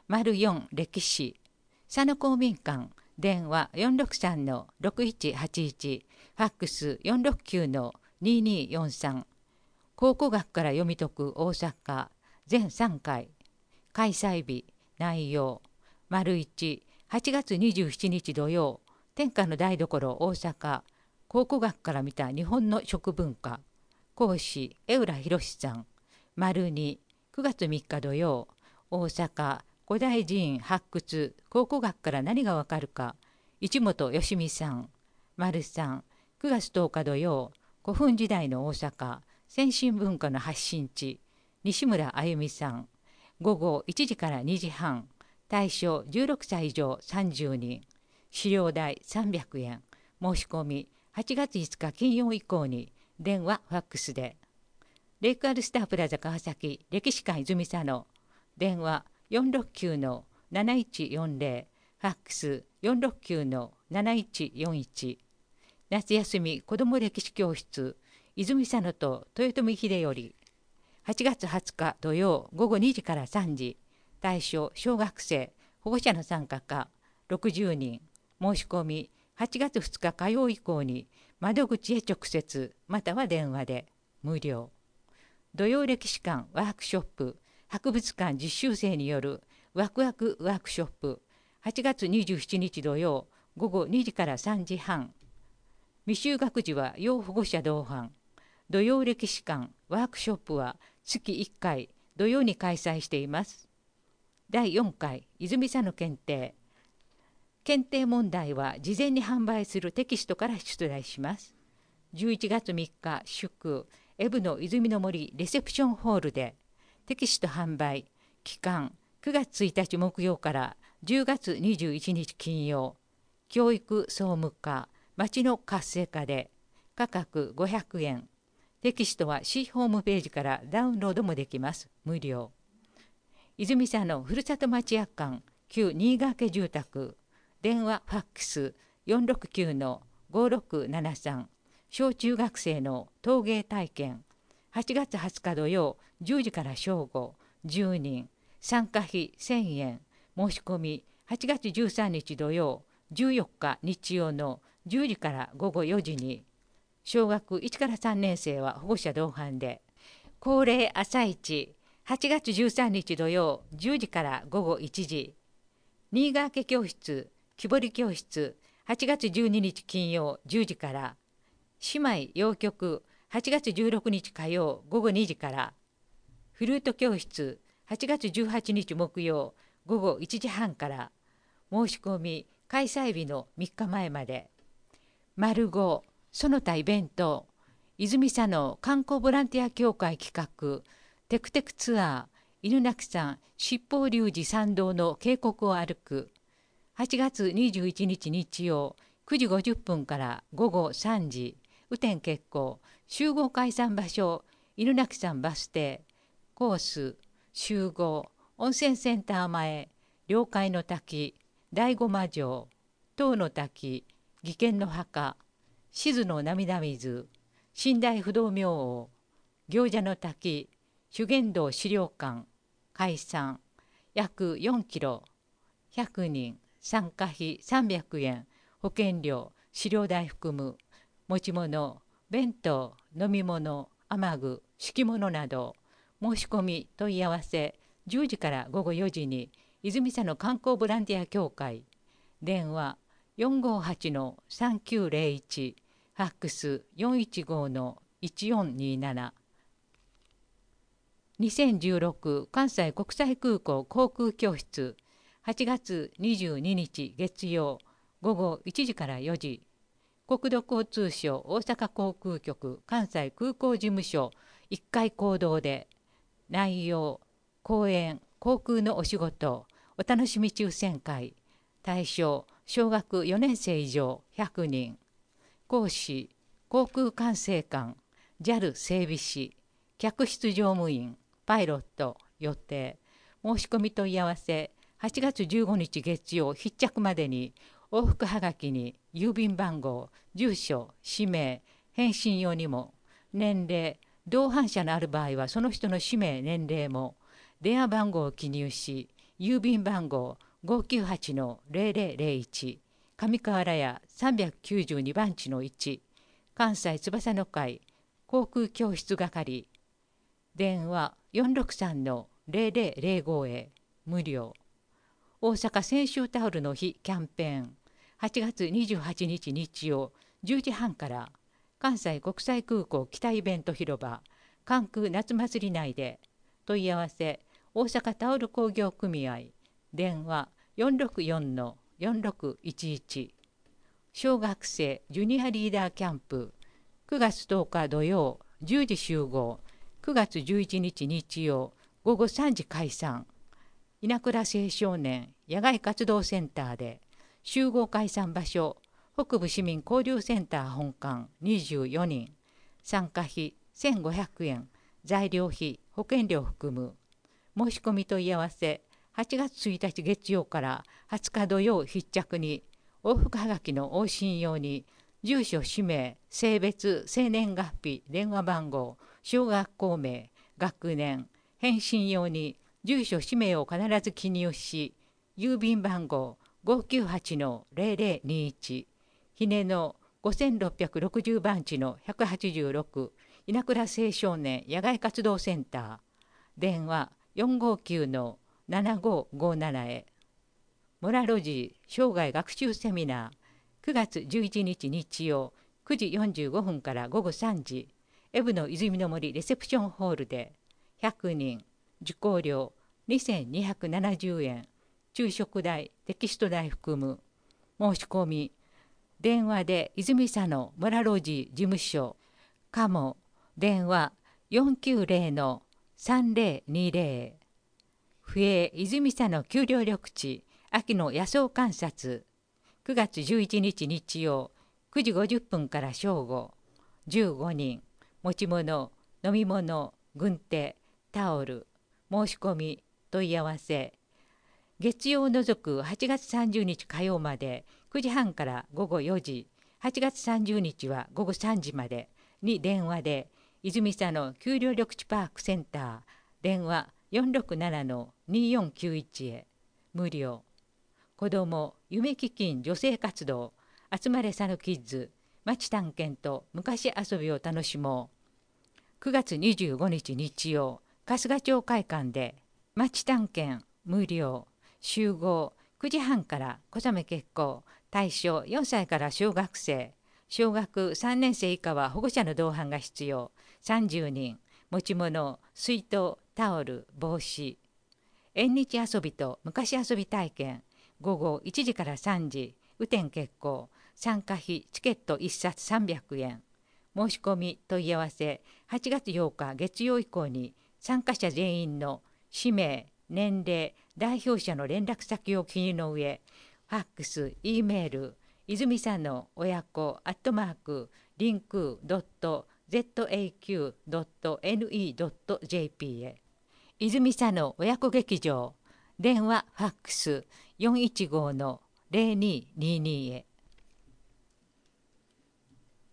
04歴史佐野公民館電話463-6181ファックス469-2243考古学から読み解く大阪全3回開催日内容1 8月27日土曜天下の台所大阪考古学から見た日本の食文化講師江浦博さん2 9月3日土曜大阪古代寺院発掘考古学から何がわかるか市本義美さん3 9月10日土曜古墳時代の大阪先進文化の発信地西村あゆみさん午後1時から2時半対象16歳以上30人資料代300円申し込み8月5日金曜以降に電話ファックスでレイクアルスタープラザ川崎歴史館泉佐野電話469-7140ファックス469-7141夏休み子ども歴史教室泉佐野と豊臣秀頼8月20日土曜午後2時から3時対象小学生保護者の参加か60人申し込み8月2日火曜以降に窓口へ直接または電話で無料土曜歴史館ワークショップ博物館実習生によるワクワクワークショップ8月27日土曜午後2時から3時半未就学児は要保護者同伴土曜歴史館ワークショップは月1回土曜に開催しています第4回泉佐野検定問題は事前に販売するテキストから出題します11月3日祝エブの泉の森レセプションホールでテキスト販売期間9月1日木曜から10月21日金曜教育総務課町の活性化で価格500円テキストは市ホームページからダウンロードもできます無料泉佐野ふるさと町役館旧新ヶ家住宅電話ファックス469-5673小中学生の陶芸体験8月20日土曜10時から正午10人参加費1000円申し込み8月13日土曜14日日曜の10時から午後4時に小学1から3年生は保護者同伴で恒例朝市8月13日土曜10時から午後1時新ヶ家教室木彫り教室8月12日金曜10時から姉妹洋曲8月16日火曜午後2時からフルート教室8月18日木曜午後1時半から申し込み開催日の3日前まで丸5その他イベント泉佐野観光ボランティア協会企画テクテクツアー犬鳴山七宝龍寺参道の渓谷を歩く8月21日日曜9時50分から午後3時雨天決行集合解散場所犬鳴山バス停コース集合温泉センター前両界の滝大護魔城塔の滝義賢の墓静の涙水寝台不動明王行者の滝修験道資料館解散約4キロ100人参加費300円保険料飼料代含む持ち物弁当飲み物雨具敷物など申し込み問い合わせ10時から午後4時に泉佐野観光ボランティア協会電話458-3901ファックス415-1427 2016関西国際空港航空教室8月22日月曜午後1時から4時国土交通省大阪航空局関西空港事務所1階講堂で内容講演航空のお仕事お楽しみ抽選会対象小学4年生以上100人講師航空管制官 JAL 整備士客室乗務員パイロット予定申し込み問い合わせ8月15日月曜必着までに往復はがきに郵便番号住所氏名返信用にも年齢同伴者のある場合はその人の氏名年齢も電話番号を記入し郵便番号598-0001上河原屋392番地の1関西翼の会航空教室係電話463-0005へ無料。大阪泉州タオルの日キャンペーン8月28日日曜10時半から関西国際空港北イベント広場関空夏祭り内で。問い合わせ大阪タオル工業組合電話464-4611。小学生ジュニアリーダーキャンプ9月10日土曜10時集合。9月11日日曜午後3時解散。稲倉青少年野外活動センターで。集合解散場所北部市民交流センター本館24人。参加費1500円。材料費保険料含む。申し込み問い合わせ8月1日月曜から20日土曜必着に。往復はがきの往診用に住所氏名性別生年月日電話番号小学校名学年返信用に住所氏名を必ず記入し郵便番号598-0021ひねの5660番地の186稲倉青少年野外活動センター電話459-7557へ。モラロジー生涯学習セミナー9月11日日曜9時45分から午後3時エブの泉の森レセプションホールで。100人受講料2270円。昼食代テキスト代含む。申し込み電話で泉佐野モラロジー事務所かも電話490-3020。不営泉佐野丘陵緑地秋の野草観察9月11日日曜9時50分から正午。15人持ち物飲み物軍手タオル。申し込み問い合わせ月曜を除く8月30日火曜まで9時半から午後4時8月30日は午後3時までに電話で泉佐野丘陵緑地パークセンター電話467-2491へ無料。子ども夢基金女性活動集まれ佐野キッズ町探検と昔遊びを楽しもう。9月25日日曜春日町会館で町探検無料。集合9時半から小雨決行。対象4歳から小学生小学3年生以下は保護者の同伴が必要。30人持ち物水筒タオル帽子。縁日遊びと昔遊び体験午後1時から3時雨天決行。参加費チケット1冊300円。申し込み問い合わせ8月8日月曜以降に参加者全員の氏名年齢代表者の連絡先を記入の上ファックス E メール泉佐野親子リンク .zaq.ne.jp へ。泉佐野親子劇場電話ファックス415-0222へ。